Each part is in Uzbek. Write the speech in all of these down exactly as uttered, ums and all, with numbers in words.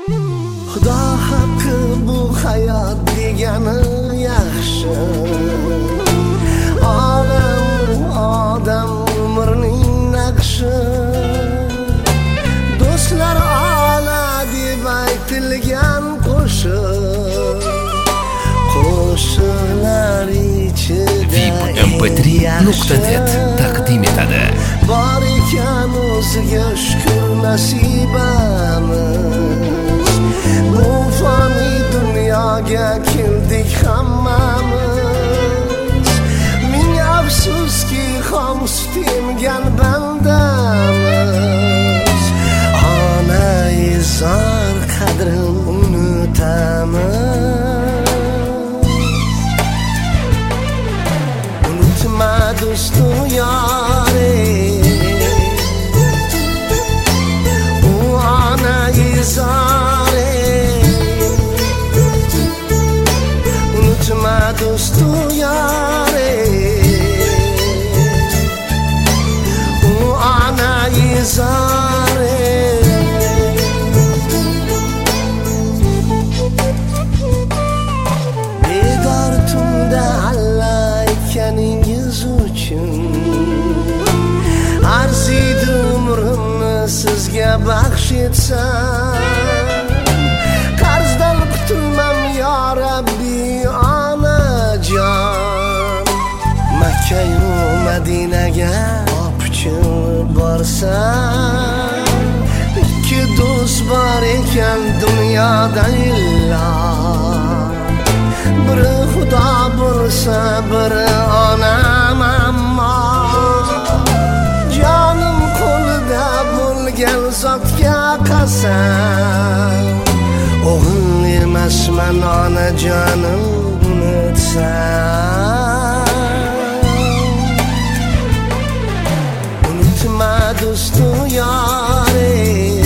Xudo haqqi bu hayot degani yaxshi. Odam odam umrning naqshi. Do'stlar ola deb aytilgan qo'shiq. Qo'shiqlar ichida V I P M P три nuqta net taqdim etadi. Bor ekan o'ziga shukr nasibamiz. Bu fani dunyoga keldik hammamiz. Ming afsuski xom sut emgan bandamiz. Onai zor qadrin unutamiz. Unutma do'stim yore, u onai zore. Unutma do'stim yore, u onai zore. Bedor tunda alla aytganingiz uchun arziydi umrimni sizga baxsh etsam. Qarzdan qutulmam yo Rabbi onajon. Makka-yu Madinaga opchiq borsam, ikki do'st bor ekan dunyoda illa. Biri Xudo bo'lsa, biri onam, ammo jonim qo'lida bo'lgan zotga qasam, o'g'il emasman onajonim unutsam. Unutma do'stim yore,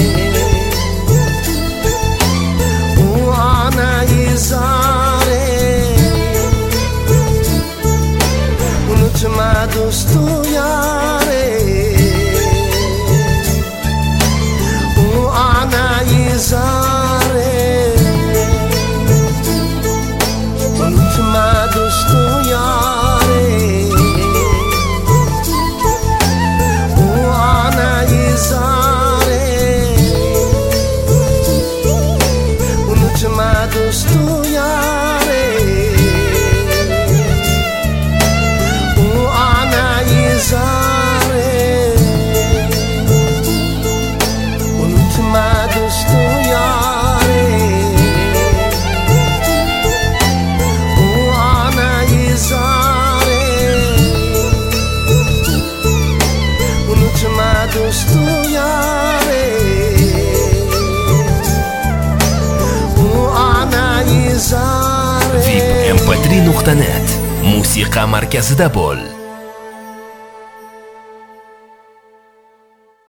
u onai zore. Unutma do'stim yore, u onai zore. Unutma do'stim yore, u onai zore. Unutma do'stim yore, u onai zore. Unutma do'stim yore, u onai zore. Unutma do'stim yore, u onai zore. V I P M P три nuqta net musiqa markazida bo'l.